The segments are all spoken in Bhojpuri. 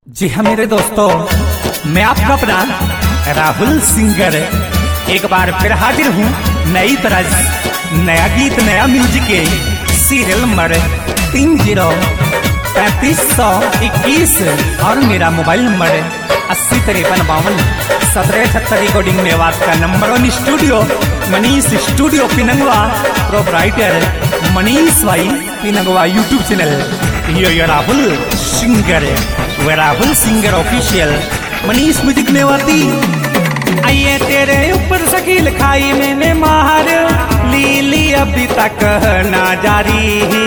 जी हाँ मेरे दोस्तों, मैं आपका अपना राहुल सिंगर एक बार फिर हाजिर हूँ नई तरह नया गीत नया म्यूजिक के सीरियल नंबर 303521 और मेरा मोबाइल नंबर 8053521778 रिकॉर्डिंग में बात का number 1 studio Manish studio Pinangwa, proprietor Manish भाई पिनंगवा, यूट्यूब चैनल ये Rahul singer official Manish music में वाती। आइए तेरे ऊपर शकील खाई मैंने मार ली अभी तक ना जारी।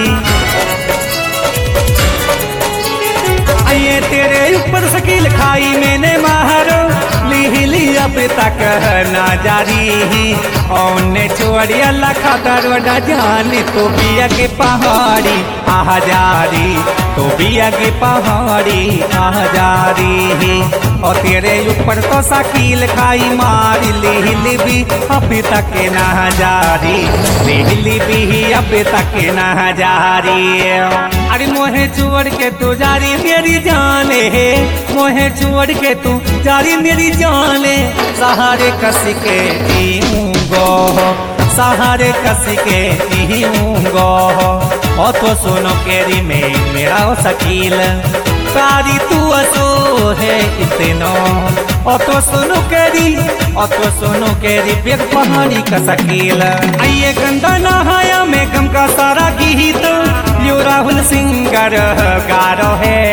आइए तेरे ऊपर शकील खाई मैंने मार ली अब तक ना जारी। औने छोड़िया लखा दरोडा जानी तो बिया के पहाड़ी आह जारी, तो बिया के पहाड़ी आह जारी। और तेरे ऊपर तो शकील खाई मारी ली भी अभी तक ना जारी, ली भी अभी तक ना जारी। अरे मोहे छोड़ के तू जारी मेरी जाने, मोहे छोड़ के तू जारी मेरी जाने। सहारे कस के जीऊंगो, सहारे कस के जीऊंगो। ओ तो सुनो केरी में मेरा शकील तारी तू असो है इतनो। ओ तो सुनो केरी फिर पहाड़ी का शकील। आइए गंदा नहाया में गम का सारा गीत यो राहुल सिंगर गारो है।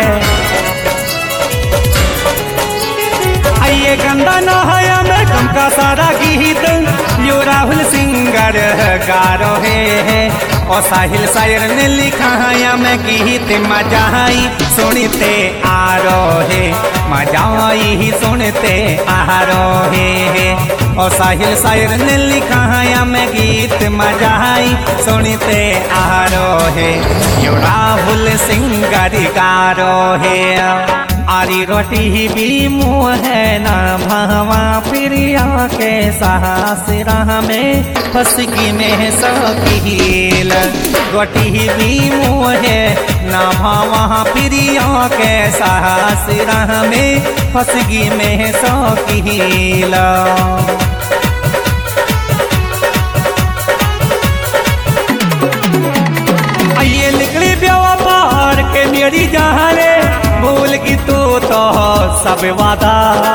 आइए गंदा नहाया में गम का सारा गीत यो राहुल सिंगर गारो है। और साहिल शायर ने लिखा है मैं गीत मजाई सुनते आ रहे, मजाई ही सुनते आ रहे। और साहिल शायर ने लिखा है मैं गीत मजाई सुनते आ रहे यो राहुल सिंगर गारो है। आरी रोटी भी मुँह है ना भावा प्रिया के साहस राह में फसकी में सकील। रोटी भी मुँह है ना भावा प्रिया के साहस राह में फसकी में सकील। आइए निकली ब्याह पार के मेरी जहाने भूल की तो सब वादा।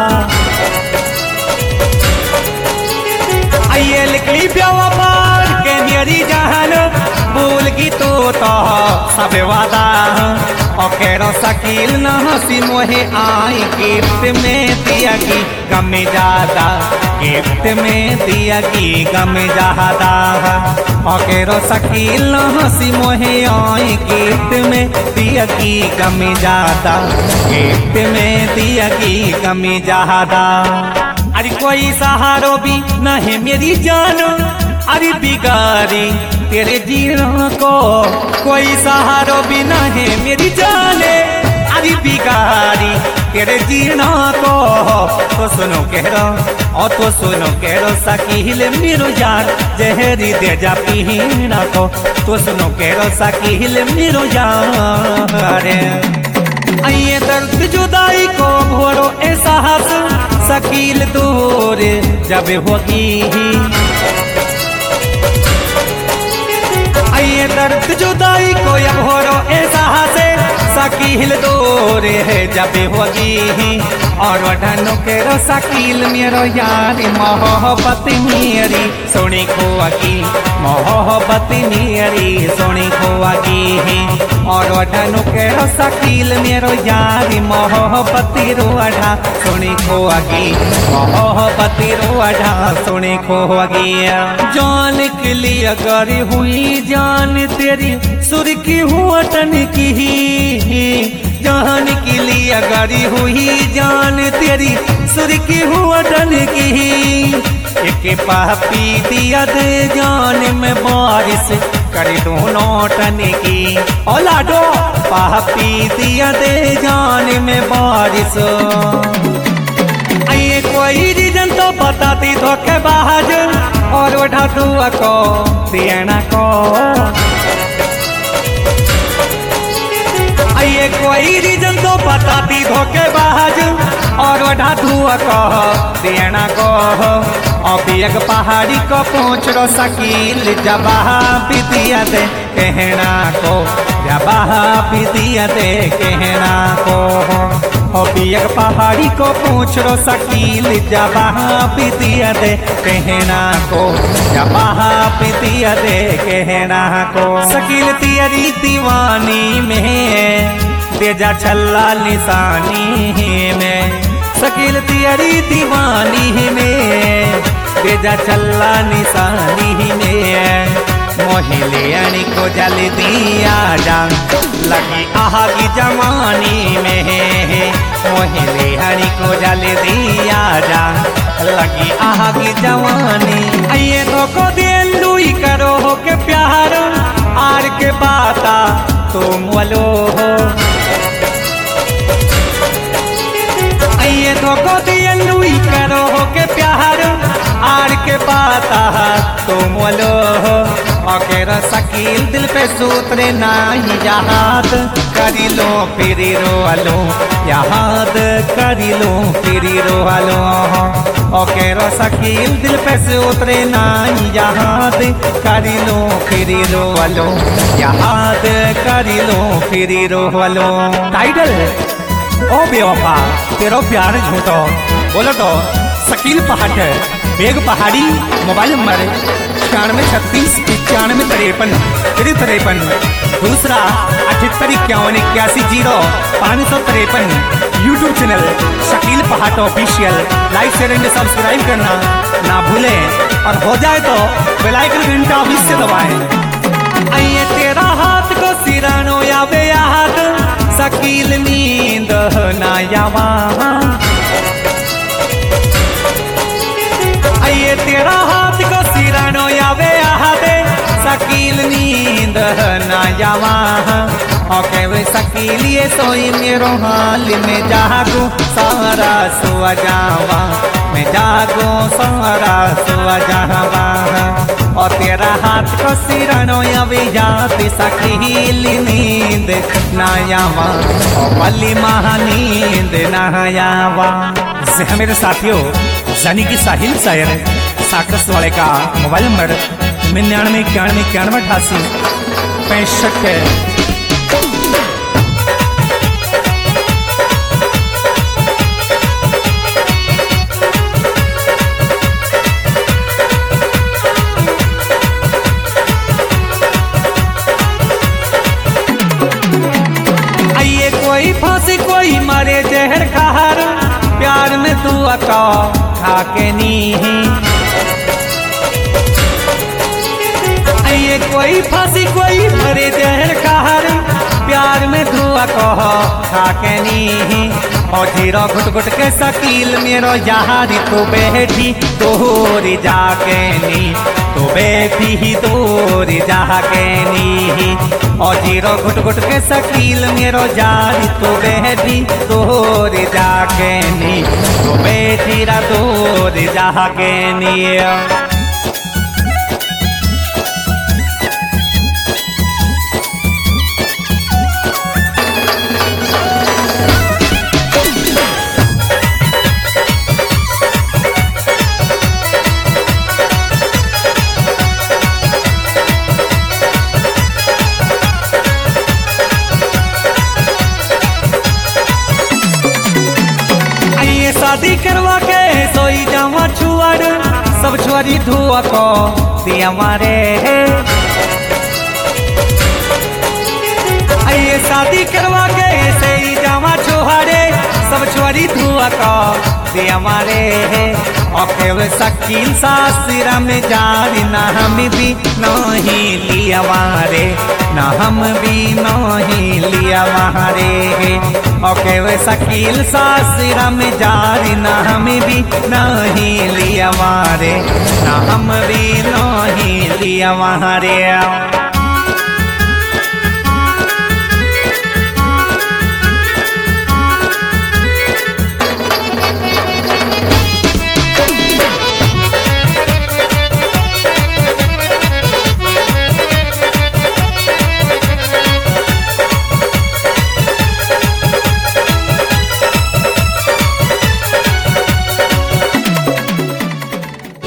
आइए निकली ब्याह पार के मेरी जहान भूल की तो सब वादा। और केरो शकील न हंसी मोहे आई गिफ्ट में दिया की गम ज्यादा, गिफ्ट में दिया की गम ज्यादा। और केरो शकील न हंसी मोहे आई गिफ्ट में दिया की गम ज्यादा, गिफ्ट में दिया की गम ज्यादा। अरे कोई सहारो भी न है मेरी जान, अरे बिगारी तेरे जीना को कोई सहारो भी न है मेरी जाने। अरे बिगारी तेरे जीना को तो सुनो कह रो, और तो सुनो कह रो शकील मेरो यार जहरी दे जा पीना को। तो सुनो कह रो शकील मेरो यार। आइए दर्द जुदाई को भोरो एहसास शकील दूर जब होगी। आइए दर्द जुदाई को अब हो रो एहसास शकील दूर है जब होगी। और वढ़नो के रो शकील मेरो यार मोहब्बत मेरी सोनी खोगी, मोहब्बत मेरी सोनी खोगी। और वढ़नो के रो शकील मेरो यार मोहब्बत रोढ़ा सोनी खोगी, मोहब्बत रोढ़ा सोनी खोगी। जान के लिए अगर हुई जान तेरी सुर की हुआ टन की, जान के लिए अगर हुई जान तेरी सुर की हुआ टन की। एक पापी दिया दे जान में बारिश कर दोनों टन की। औलाडो पापी दिया दे जान में बारिश। आइए कोई रीजन तो बताती धोखेबाज और उठा दुआ को देना को। आइए कोई रीजन तो बताती धोखे बाज और वढ़ा धुआ कह देना कह अभी एक पहाड़ी को पहुँच रो शकील जवाब दिया दे कहना को जवाब दिया दे कहना को अभी एक पहाड़ी को पूछ रो शकील जवाब दिया दे कहना को जवाब दिया दे कहना को शकील तेरी दीवानी में तेजा छल्ला निशानी में शकील तेरी दीवानी में तेजा छल्ला निशानी में मोहिलियानी को जल दिया जा लगी आगी जवानी में मोहिलियानी को जल दिया जा लगी आगी जवानी आइए तो को दिल लुई करो हो के प्यार आर के बाता तुम वालो हो आइए तो को दिल लुई करो हो के प्यार आर के बाता तुम वालो हो अकेरा शकील दिल पे सूत्रे नाही याद करी लो फिर रोलो याद करी लो फिर रोलो अकेरा शकील दिल पे सूत्रे नाही याद करी लो फिर रोलो याद करी लो फिर रोलो टाइटल ओ बेवफा तेरो प्यार झूठो बोलो तो शकील पहाड़ बेग पहाड़ी मोबाइल नंबर 9636955353 दूसरा 785151 यूट्यूब चैनल शकील पहाड़ official like share and subscribe करना ना भूलें और हो जाए तो बेल आइकन घंटा अवश्य दबाएं। आइए तेरा हाथ को सिरानो या बेयाद शकील नींद ना यावा आइए तेरा हाथ को सिरानो यावे आहदे शकील नींद ना जावा ओके वे शकील ये सोई मेरो हाल में जागो सारा सुआ जावा मैं जागो सारा सुआ जावा और तेरा हाथ को सिरानो यावे जाते शकील नींद ना यावा और पली महा नींद ना यावा मेरे साथियों जानी की साहिल शायर साकरस वाले का मोबाइल नंबर 9991918865 है। आइए कोई फांसी कोई मारे जहर खार प्यार में तू अका खाके नी आइए कोई फांसी कोई मरे जहर खार प्यार में धुआ कह खाके नी और जीरो घुट घुट के शकील मेरो यारी तो बैठी तोरी जाके नी तो बैठी तोरी जाके नी और जीरो घुट घुट के शकील मेरो यारी तो बैठी तोरी जाके नी तो बैठी रा तोरी जाके नी शादी करवा के सोई जावा छुआर सब छुआरी धुआ को दिया मारे आइए शादी करवा के सोई जावा छुआरे सब छुआरी धुआ को दिया मारे ओके वे शकील सासरा में जारी ना हम भी नहीं लिया मारे ना हम भी नहीं लिया मारे ओके वे शकील सासरा में जारी ना हम भी नहीं लिया मारे ना हम भी नहीं लिया मारे।